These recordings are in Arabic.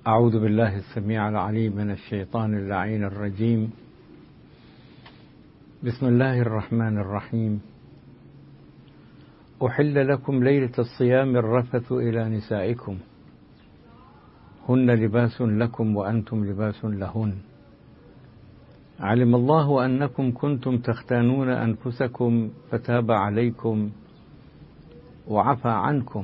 أعوذ بالله السميع العليم من الشيطان اللعين الرجيم. بسم الله الرحمن الرحيم. أحل لكم ليلة الصيام الرفث إلى نسائكم هن لباس لكم وأنتم لباس لهن علم الله أنكم كنتم تختانون أنفسكم فتاب عليكم وعفى عنكم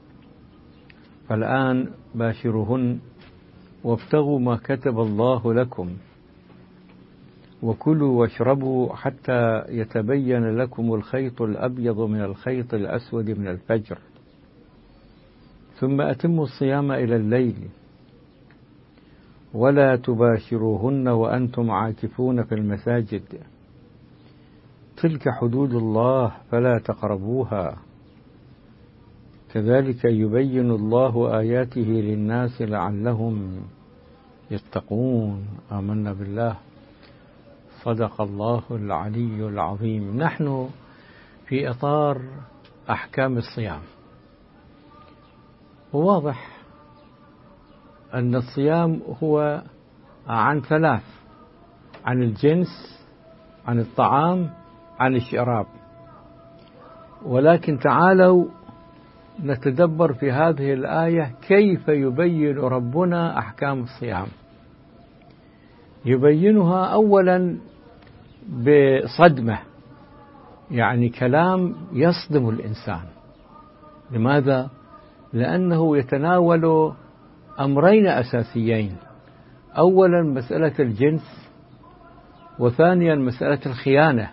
فالآن باشروهن وابتغوا ما كتب الله لكم وكلوا واشربوا حتى يتبين لكم الخيط الأبيض من الخيط الأسود من الفجر ثم أتموا الصيام إلى الليل ولا تباشروهن وأنتم عاكفون في المساجد تلك حدود الله فلا تقربوها كذلك يبين الله آياته للناس لعلهم يتقون. آمنا بالله. صدق الله العلي العظيم. نحن في إطار أحكام الصيام، وواضح أن الصيام هو عن ثلاث: عن الجنس، عن الطعام، عن الشراب. ولكن تعالوا نتدبر في هذه الآية كيف يبين ربنا أحكام الصيام. يبينها أولا بصدمة، يعني كلام يصدم الإنسان. لماذا؟ لأنه يتناول أمرين أساسيين: أولا مسألة الجنس، وثانيا مسألة الخيانة،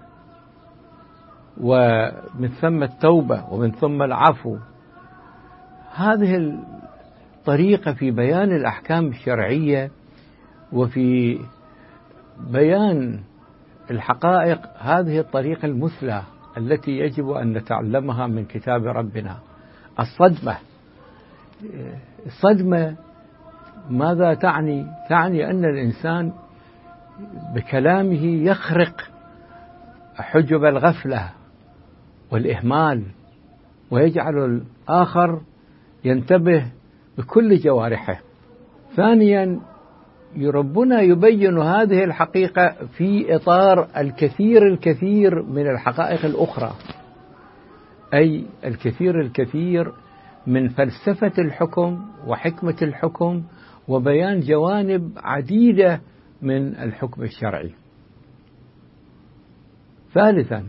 ومن ثم التوبة، ومن ثم العفو. هذه الطريقة في بيان الأحكام الشرعية وفي بيان الحقائق، هذه الطريقة المثلى التي يجب أن نتعلمها من كتاب ربنا. الصدمة ماذا تعني؟ تعني أن الإنسان بكلامه يخرق حجب الغفلة والإهمال، ويجعل الآخر ينتبه بكل جوارحه. ثانيا، ربنا يبين هذه الحقيقة في إطار الكثير من الحقائق الأخرى، أي الكثير من فلسفة الحكم وحكمة الحكم وبيان جوانب عديدة من الحكم الشرعي. ثالثا،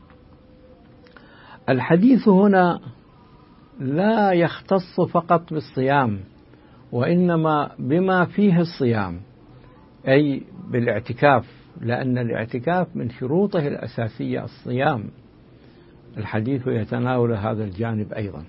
الحديث هنا لا يختص فقط بالصيام، وإنما بما فيه الصيام، أي بالاعتكاف، لأن الاعتكاف من شروطه الأساسية الصيام. الحديث يتناول هذا الجانب أيضا.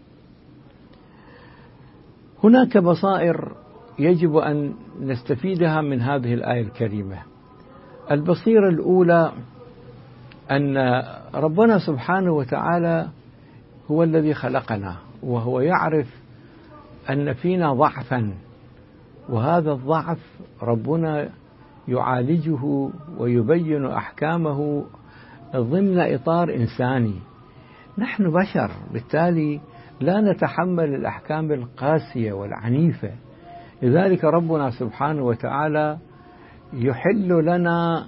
هناك بصائر يجب أن نستفيدها من هذه الآية الكريمة. البصيرة الأولى أن ربنا سبحانه وتعالى هو الذي خلقنا، وهو يعرف أن فينا ضعفا، وهذا الضعف ربنا يعالجه ويبين أحكامه ضمن إطار إنساني. نحن بشر، بالتالي لا نتحمل الأحكام القاسية والعنيفة. لذلك ربنا سبحانه وتعالى يحل لنا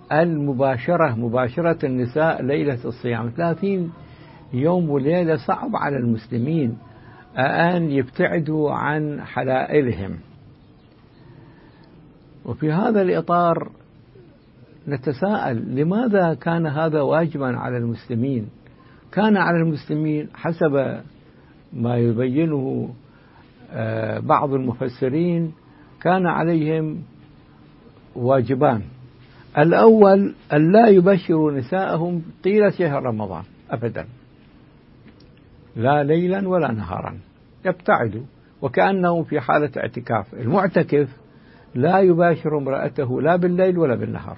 مباشرة النساء ليلة الصيام. 30 يوم وليلة صعب على المسلمين أن يبتعدوا عن حلائلهم. وفي هذا الإطار نتساءل: لماذا كان هذا واجبا على المسلمين؟ كان على المسلمين حسب ما يبينه بعض المفسرين كان عليهم واجبان. الأول أن لا يبشروا نساءهم طيلة شهر رمضان أبدا، لا ليلا ولا نهارا، يبتعدوا وكأنهم في حالة اعتكاف. المعتكف لا يباشر امرأته لا بالليل ولا بالنهار.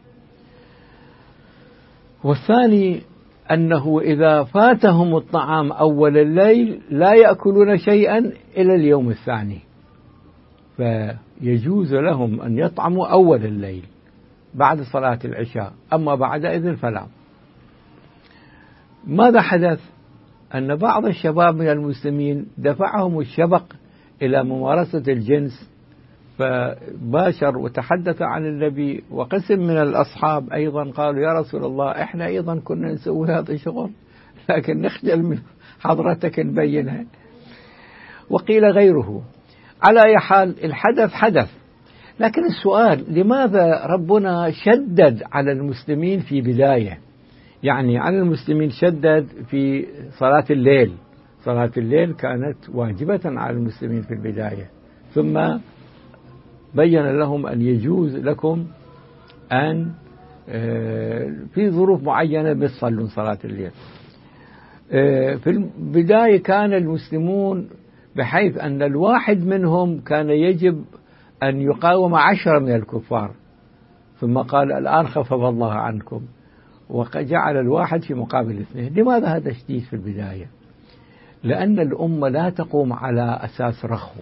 والثاني أنه إذا فاتهم الطعام أول الليل لا يأكلون شيئا إلى اليوم الثاني، فيجوز لهم أن يطعموا أول الليل بعد صلاة العشاء، أما بعد إذن فلا. ماذا حدث؟ أن بعض الشباب من المسلمين دفعهم الشبق إلى ممارسة الجنس، فباشر وتحدث عن النبي، وقسم من الأصحاب أيضا قالوا يا رسول الله إحنا أيضا كنا نسوي هذا الشغل، لكن نخجل من حضرتك نبينها. وقيل غيره. على أي حال الحدث حدث، لكن السؤال لماذا ربنا شدد على المسلمين في بداية؟ يعني على المسلمين شدد في صلاة الليل. صلاة الليل كانت واجبة على المسلمين في البداية، ثم بين لهم أن يجوز لكم أن في ظروف معينة بتصلون صلاة الليل. في البداية كان المسلمون بحيث أن الواحد منهم كان يجب أن يقاوم 10 من الكفار، ثم قال الآن خفف الله عنكم، وجعل الواحد في مقابل 2. لماذا هذا شديد في البداية؟ لأن الأمة لا تقوم على أساس رخو،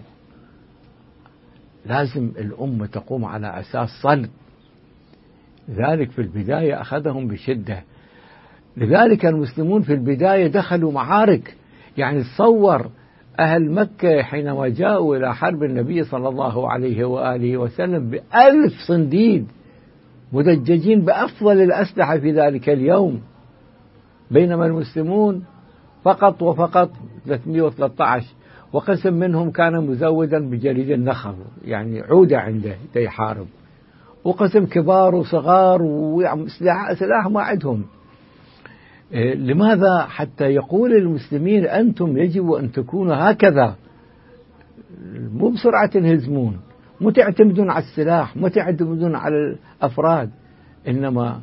لازم الأمة تقوم على أساس صلب، لذلك في البداية أخذهم بشدة. لذلك المسلمون في البداية دخلوا معارك، يعني تصور أهل مكة حينما جاءوا إلى حرب النبي صلى الله عليه وآله وسلم ب1000 صنديد مدججين بأفضل الأسلحة في ذلك اليوم، بينما المسلمون فقط وفقط 313، وقسم منهم كان مزودا بجريد النخل، يعني عودة عنده يحارب، وقسم كبار وصغار وسلاح ما عندهم. لماذا؟ حتى يقول المسلمين أنتم يجب أن تكونوا هكذا، مو بسرعة تنهزمون، مو تعتمدون على السلاح، مو تعتمدون على الأفراد، إنما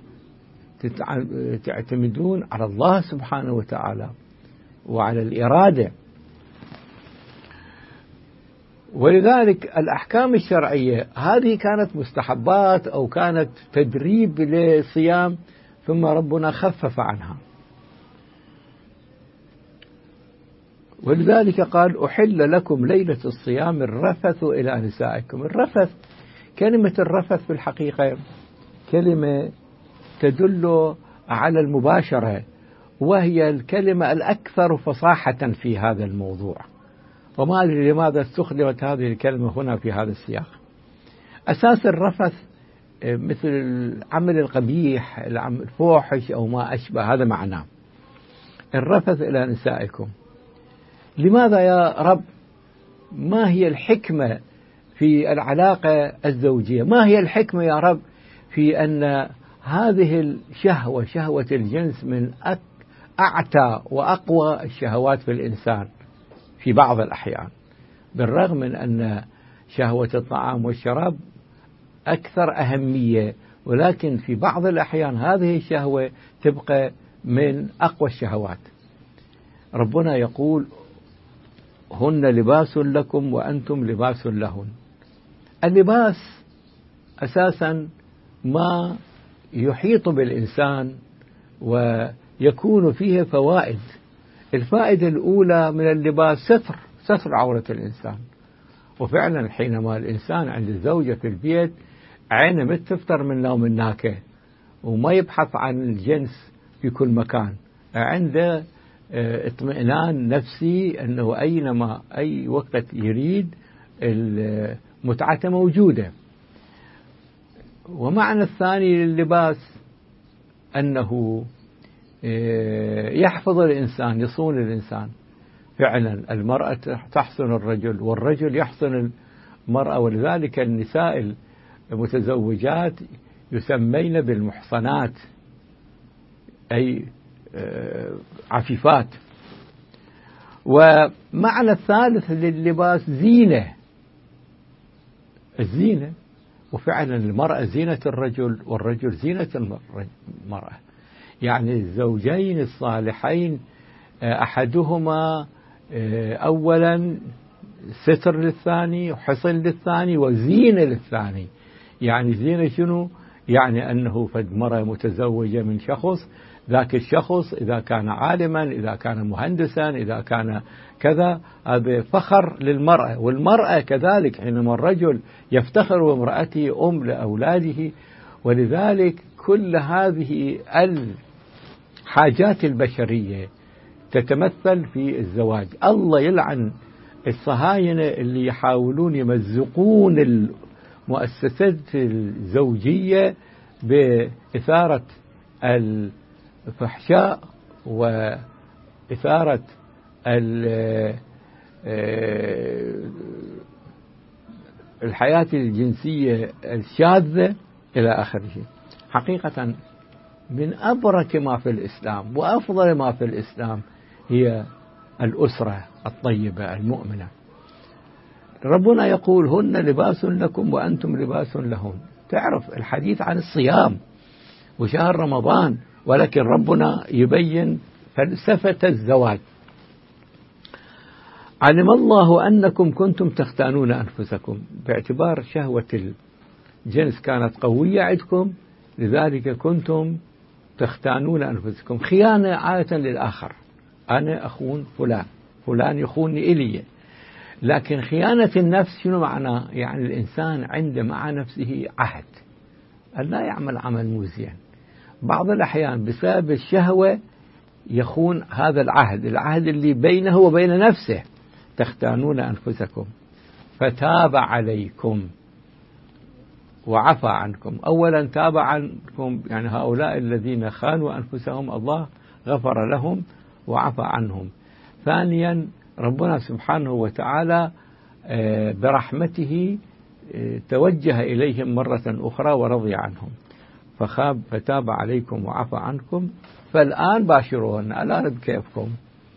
تعتمدون على الله سبحانه وتعالى وعلى الإرادة. ولذلك الأحكام الشرعية هذه كانت مستحبات أو كانت تدريب للصيام، ثم ربنا خفف عنها. ولذلك قال أحل لكم ليلة الصيام الرفث إلى نسائكم. الرفث، كلمة الرفث في الحقيقة كلمة تدل على المباشرة، وهي الكلمة الأكثر فصاحة في هذا الموضوع، وما أدري لماذا استخدمت هذه الكلمة هنا في هذا السياق. أساس الرفث مثل العمل القبيح، العمل الفوحش أو ما أشبه، هذا معناه الرفث إلى نسائكم. لماذا يا رب؟ ما هي الحكمة في العلاقة الزوجية؟ ما هي الحكمة يا رب في أن هذه الشهوة، شهوة الجنس، من أعتى وأقوى الشهوات في الإنسان في بعض الأحيان، بالرغم من أن شهوة الطعام والشراب أكثر أهمية، ولكن في بعض الأحيان هذه الشهوة تبقى من أقوى الشهوات. ربنا يقول هن لباس لكم وأنتم لباس لهن. اللباس أساسا ما يحيط بالإنسان ويكون فيه فوائد. الفائدة الأولى من اللباس ستر عورة الإنسان، وفعلا حينما الإنسان عند الزوجة في البيت عينه ما تفتر من نوم الناكة وما يبحث عن الجنس في كل مكان، عنده اطمئنان نفسي أنه أينما أي وقت يريد المتعة موجودة. ومعنى الثاني لللباس أنه يحفظ الإنسان، يصون الإنسان. فعلا المرأة تحصن الرجل والرجل يحصن المرأة، ولذلك النساء المتزوجات يسمين بالمحصنات، أي عفيفات. ومعنى الثالث لللباس زينة، الزينة، وفعلا المرأة زينة الرجل والرجل زينة المرأة. يعني الزوجين الصالحين أحدهما أولا ستر للثاني وحصن للثاني وزينة للثاني. يعني زينة شنو؟ يعني أنه فد مرة متزوجة من شخص، ذاك الشخص إذا كان عالما، إذا كان مهندسا، إذا كان كذا، هذا فخر للمرأة. والمرأة كذلك حينما الرجل يفتخر بامرأته أم لأولاده. ولذلك كل هذه الحاجات البشرية تتمثل في الزواج. الله يلعن الصهاينة اللي يحاولون يمزقون المؤسسات الزوجية بإثارة الفحشاء وإثارة الحياة الجنسية الشاذة إلى آخره. حقيقة من أبرك ما في الإسلام وأفضل ما في الإسلام هي الأسرة الطيبة المؤمنة. ربنا يقول هن لباس لكم وأنتم لباس لهن. تعرف الحديث عن الصيام وشهر رمضان، ولكن ربنا يبين فلسفة الزواج. علم الله أنكم كنتم تختانون أنفسكم، باعتبار شهوة الجنس كانت قوية عندكم، لذلك كنتم تختانون أنفسكم. خيانة عادة للآخر، أنا أخون فلان يخونني إلي. لكن خيانة النفس شنو معناه؟ يعني الإنسان عنده مع نفسه عهد أن لا يعمل عمل مو زين. بعض الأحيان بسبب الشهوة يخون هذا العهد اللي بينه وبين نفسه. تختانون أنفسكم فتاب عليكم وعفى عنكم. أولا تاب عنكم، يعني هؤلاء الذين خانوا أنفسهم الله غفر لهم وعفى عنهم. ثانيا ربنا سبحانه وتعالى برحمته توجه إليهم مرة أخرى ورضي عنهم، فتاب عليكم وعفى عنكم. فالآن باشروهن، الآن بكيفكم.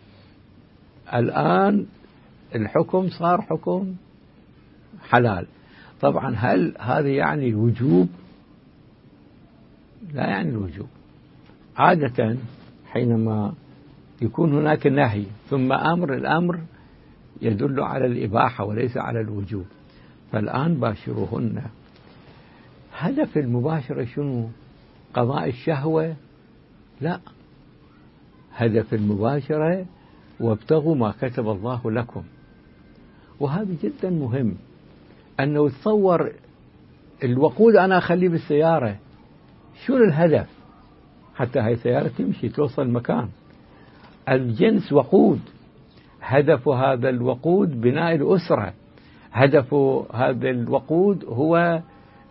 الآن الحكم صار حكم حلال. طبعا هل هذا يعني الوجوب؟ لا يعني الوجوب. عادة حينما يكون هناك نهي ثم أمر، الأمر يدل على الإباحة وليس على الوجوب. فالآن باشروهن، هدف المباشرة شنو؟ قضاء الشهوة؟ لا، هدف المباشرة وابتغوا ما كتب الله لكم. وهذا جدا مهم، أنه تصور الوقود أنا أخليه بالسيارة، شو الهدف؟ حتى هاي السيارة تمشي توصل مكان. الجنس وقود، هدف هذا الوقود بناء الأسرة، هدف هذا الوقود هو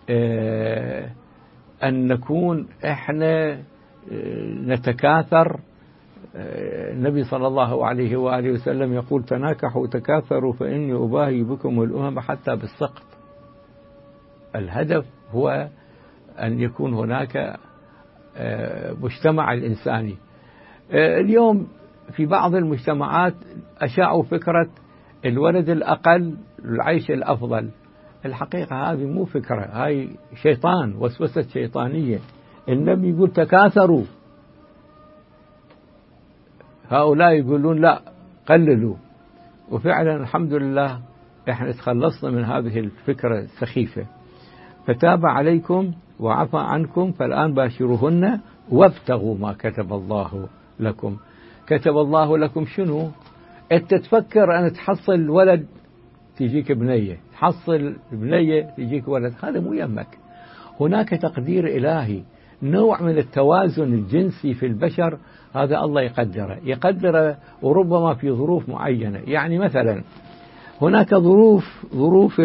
أن نكون إحنا نتكاثر. النبي صلى الله عليه وآله وسلم يقول تناكحوا تكاثروا فإني أباهي بكم الأمم حتى بالسقط. الهدف هو أن يكون هناك مجتمع الإنساني. اليوم في بعض المجتمعات أشاعوا فكرة الولد الأقل العيش الأفضل. الحقيقة هذه مو فكرة، هاي شيطان، وسوسة شيطانية. النبي يقول تكاثروا، هؤلاء يقولون لا قللوا. وفعلا الحمد لله احنا تخلصنا من هذه الفكرة السخيفة. فتاب عليكم وعفى عنكم فالآن باشروهن وابتغوا ما كتب الله لكم. كتب الله لكم شنو؟ انت تفكر أن تحصل ولد تجيك بنية، تحصل بنية تجيك ولد، هذا مو يمك. هناك تقدير إلهي، نوع من التوازن الجنسي في البشر، هذا الله يقدره وربما في ظروف معينة. يعني مثلا هناك ظروف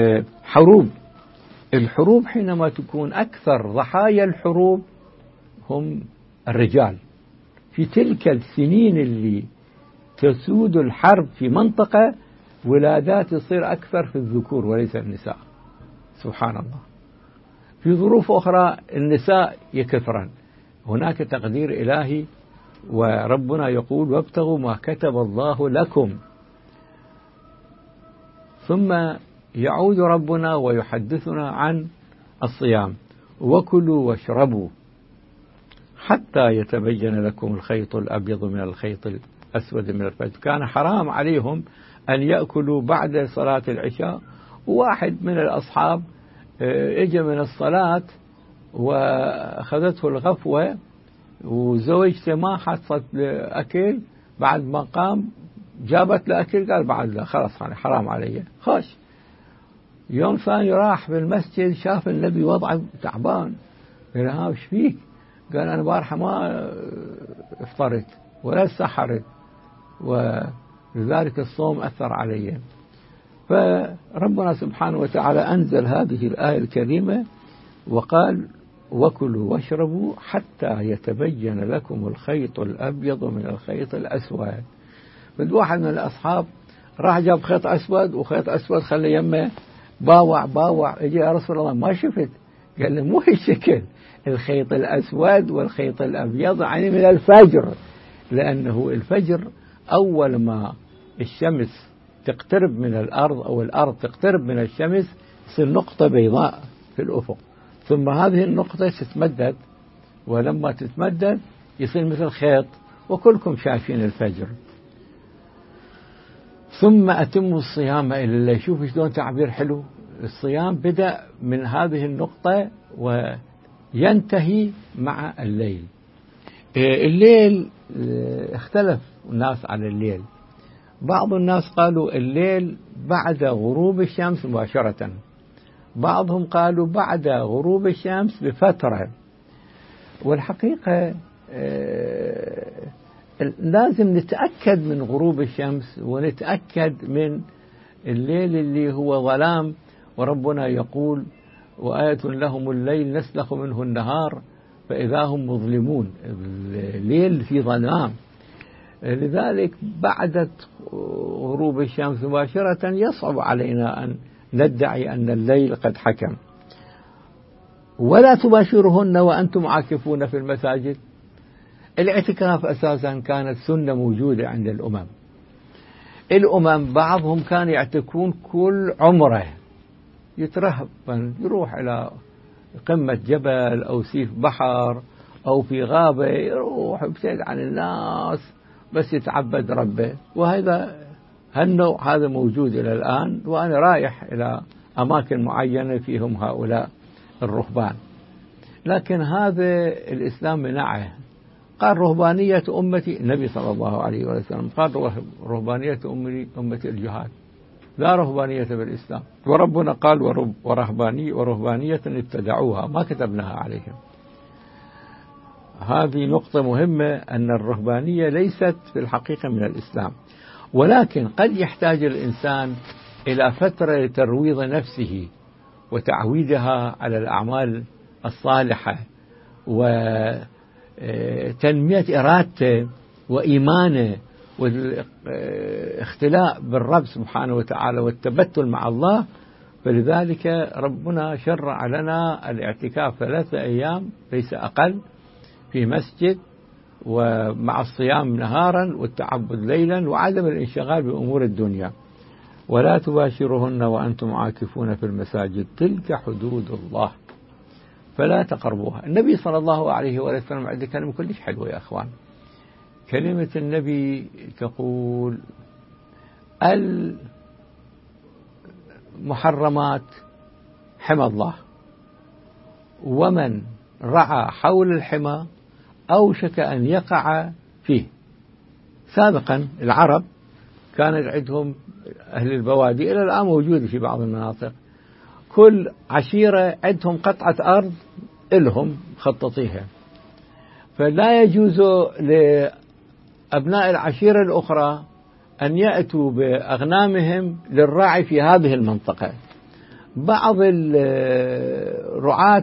الحروب حينما تكون أكثر ضحايا الحروب هم الرجال. في تلك السنين اللي تسود الحرب في منطقة، ولادات تصير أكثر في الذكور وليس النساء، سبحان الله. في ظروف أخرى النساء يكثرن. هناك تقدير إلهي، وربنا يقول وابتغوا ما كتب الله لكم. ثم يعود ربنا ويحدثنا عن الصيام. وكلوا واشربوا حتى يتبين لكم الخيط الأبيض من الخيط الأسود من الفجر. كان حرام عليهم أن يأكلوا بعد صلاة العشاء. واحد من الأصحاب اجى من الصلاة وأخذته الغفوة، وزوجته ما حصلت أكل. بعد ما قام جابت له أكل، قال بعد لا، خلاص حرام علي. خش يوم ثاني راح في المسجد، شاف النبي وضعه تعبان. قال ها وش فيك؟ قال أنا بارحة ما افطرت ولا سحرت لذلك الصوم أثر علي. فربنا سبحانه وتعالى أنزل هذه الآية الكريمة وقال وكلوا واشربوا حتى يتبين لكم الخيط الأبيض من الخيط الأسود. فد واحد من الأصحاب راح جاب خيط أسود وخيط أسود خلى يمه باوع يجي يا رسول الله ما شفت، قال له مو هالشكل، الخيط الأسود والخيط الأبيض يعني من الفجر، لأنه الفجر أول ما الشمس تقترب من الأرض أو الأرض تقترب من الشمس تصير نقطة بيضاء في الأفق، ثم هذه النقطة تتمدد، ولما تتمدد يصير مثل خيط، وكلكم شايفين الفجر. ثم أتموا الصيام إلى الليل. شوف شلون تعبير حلو، الصيام بدأ من هذه النقطة وينتهي مع الليل. الليل اختلف الناس على الليل، بعض الناس قالوا الليل بعد غروب الشمس مباشرة، بعضهم قالوا بعد غروب الشمس بفترة. والحقيقة لازم نتأكد من غروب الشمس ونتأكد من الليل اللي هو ظلام، وربنا يقول وآية لهم الليل نسلخ منه النهار فإذا هم مظلمون، الليل في ظلام. لذلك بعد غروب الشمس مباشرة يصعب علينا أن ندعي أن الليل قد حكم. ولا تباشرهن وأنتم عاكفون في المساجد. الاعتكاف أساسا كانت سنة موجودة عند الأمم بعضهم كان يعتكون كل عمره، يترهبن يروح إلى قمة جبل أو سيف بحر أو في غابة، يروح يبتعد عن الناس بس يتعبد ربه. وهذا هالنوع هذا موجود إلى الآن، وأنا رايح إلى أماكن معينة فيهم هؤلاء الرهبان، لكن هذا الإسلام منعه. قال رهبانية أمتي، النبي صلى الله عليه وسلم قال رهبانية أمتي الجهاد، لا رهبانية بالإسلام. وربنا قال ورهبانية ابتدعوها ما كتبناها عليهم. هذه نقطة مهمة، أن الرهبانية ليست في الحقيقة من الإسلام، ولكن قد يحتاج الإنسان إلى فترة لترويض نفسه وتعويدها على الأعمال الصالحة وتنمية إرادته وإيمانه والاختلاء بالرب سبحانه وتعالى والتبتل مع الله. فلذلك ربنا شرع لنا الاعتكاف 3 أيام ليس أقل في مسجد، ومع الصيام نهارا والتعبد ليلا، وعدم الانشغال بأمور الدنيا. ولا تباشرهن وأنتم عاكفون في المساجد تلك حدود الله فلا تقربوها. النبي صلى الله عليه وسلم عنده كلمة كلش حلوة يا أخوان. كلمة النبي تقول المحرمات حمى الله، ومن رعى حول الحمى أوشك أن يقع فيه. سابقا العرب كانت عندهم أهل البوادي، إلى الآن موجود في بعض المناطق، كل عشيرة عندهم قطعة أرض إلهم خططيها، فلا يجوز لأبناء العشيرة الأخرى أن يأتوا بأغنامهم للراعي في هذه المنطقة. بعض الرعاة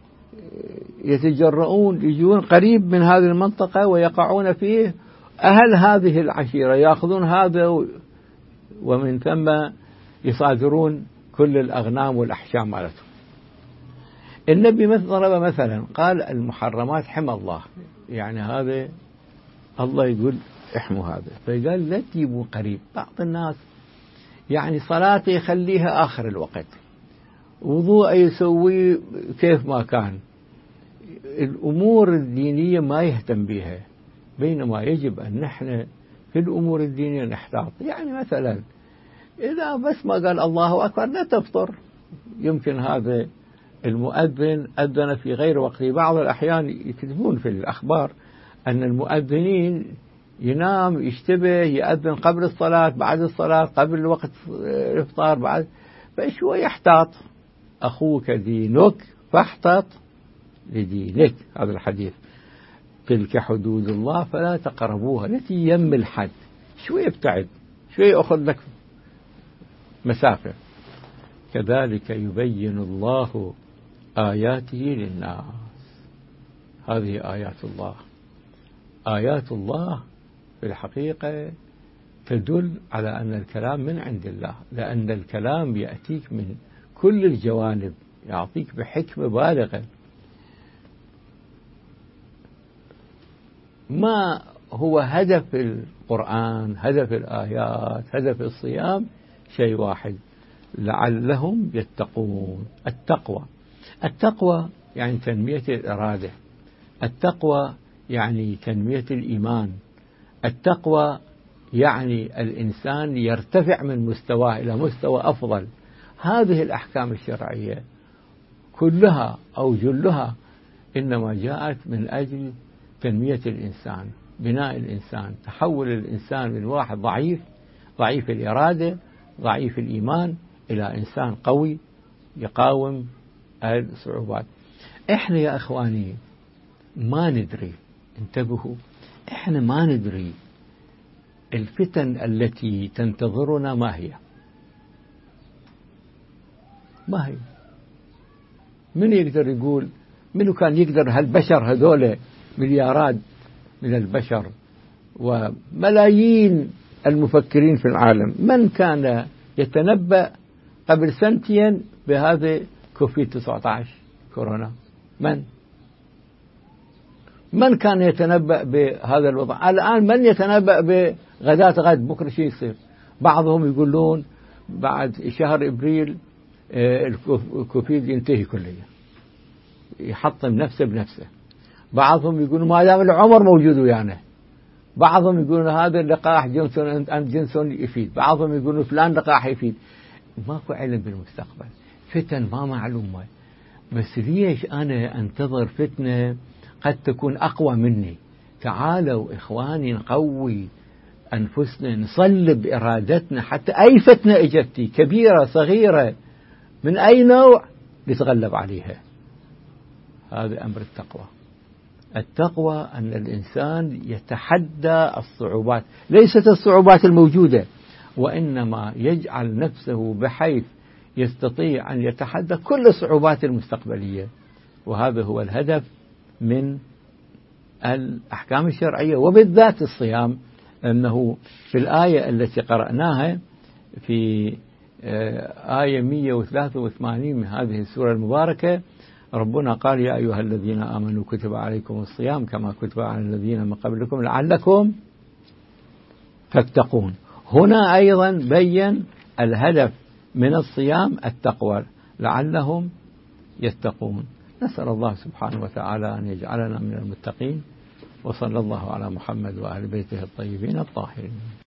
يتجرؤون يجون قريب من هذه المنطقة ويقعون فيه، أهل هذه العشيرة يأخذون هذا ومن ثم يصادرون كل الأغنام والأحشام مالتهم. النبي ضرب مثلا قال المحرمات حمى الله، يعني هذا الله يقول احموا هذا، فقال لا تجيبوا قريب. بعض الناس يعني صلاته يخليها آخر الوقت، وضوء يسوي كيف ما كان، الأمور الدينية ما يهتم بها، بينما يجب أن نحن في الأمور الدينية نحتاط. يعني مثلا إذا بس ما قال الله أكبر لا تفطر، يمكن هذا المؤذن أذن في غير وقته. بعض الأحيان يكتبون في الأخبار أن المؤذنين ينام يشتبه، يأذن قبل الصلاة بعد الصلاة قبل وقت الإفطار بعد، فشوي يحتاط. أخوك دينك فاحتاط لدينك، هذا الحديث. تلك حدود الله فلا تقربوها، التي يم الحد شوي ابتعد شوي أخذ لك مسافة. كذلك يبين الله آياته للناس. هذه آيات الله. آيات الله في الحقيقة تدل على أن الكلام من عند الله، لأن الكلام يأتيك من كل الجوانب، يعطيك بحكمة بالغة. ما هو هدف القرآن، هدف الآيات، هدف الصيام؟ شيء واحد: لعلهم يتقون. التقوى يعني تنمية الإرادة، التقوى يعني تنمية الإيمان، التقوى يعني الإنسان يرتفع من مستواه إلى مستوى أفضل. هذه الأحكام الشرعية كلها أو جلها إنما جاءت من أجل تنمية الإنسان، بناء الإنسان، تحول الإنسان من واحد ضعيف الإرادة، ضعيف الإيمان، إلى إنسان قوي يقاوم الصعوبات. إحنا يا إخواني ما ندري، انتبهوا، إحنا ما ندري الفتن التي تنتظرنا ما هي. من يقدر يقول؟ منو كان يقدر؟ هالبشر هذول مليارات من البشر وملايين المفكرين في العالم، من كان يتنبأ قبل سنتين بهذا كوفيد-19 كورونا؟ من كان يتنبأ بهذا الوضع؟ الآن من يتنبأ بغداة غد بكرة شيء يصير؟ بعضهم يقولون بعد شهر إبريل الكوفيد ينتهي كليا، يحطم نفسه بنفسه. بعضهم يقولون ما دام العمر موجود ويانا. بعضهم يقولون هذا اللقاح جونسون يفيد. بعضهم يقولون فلان لقاح يفيد. ماكو علم بالمستقبل، فتن ما معلومة. بس ليش أنا أنتظر فتنة قد تكون أقوى مني؟ تعالوا إخواني نقوي أنفسنا، نصلب إرادتنا، حتى أي فتنة إجتي كبيرة صغيرة من أي نوع نتغلب عليها. هذا أمر التقوى. التقوى أن الإنسان يتحدى الصعوبات، ليست الصعوبات الموجودة، وإنما يجعل نفسه بحيث يستطيع أن يتحدى كل الصعوبات المستقبلية. وهذا هو الهدف من الأحكام الشرعية، وبالذات الصيام. أنه في الآية التي قرأناها في آية 183 من هذه السورة المباركة، ربنا قال: يا أيها الذين آمنوا كتب عليكم الصيام كما كتب على الذين من قبلكم لعلكم تتقون. هنا أيضا بين الهدف من الصيام التقوى، لعلهم يتقون. نسأل الله سبحانه وتعالى أن يجعلنا من المتقين، وصلى الله على محمد وآل بيته الطيبين الطاهرين.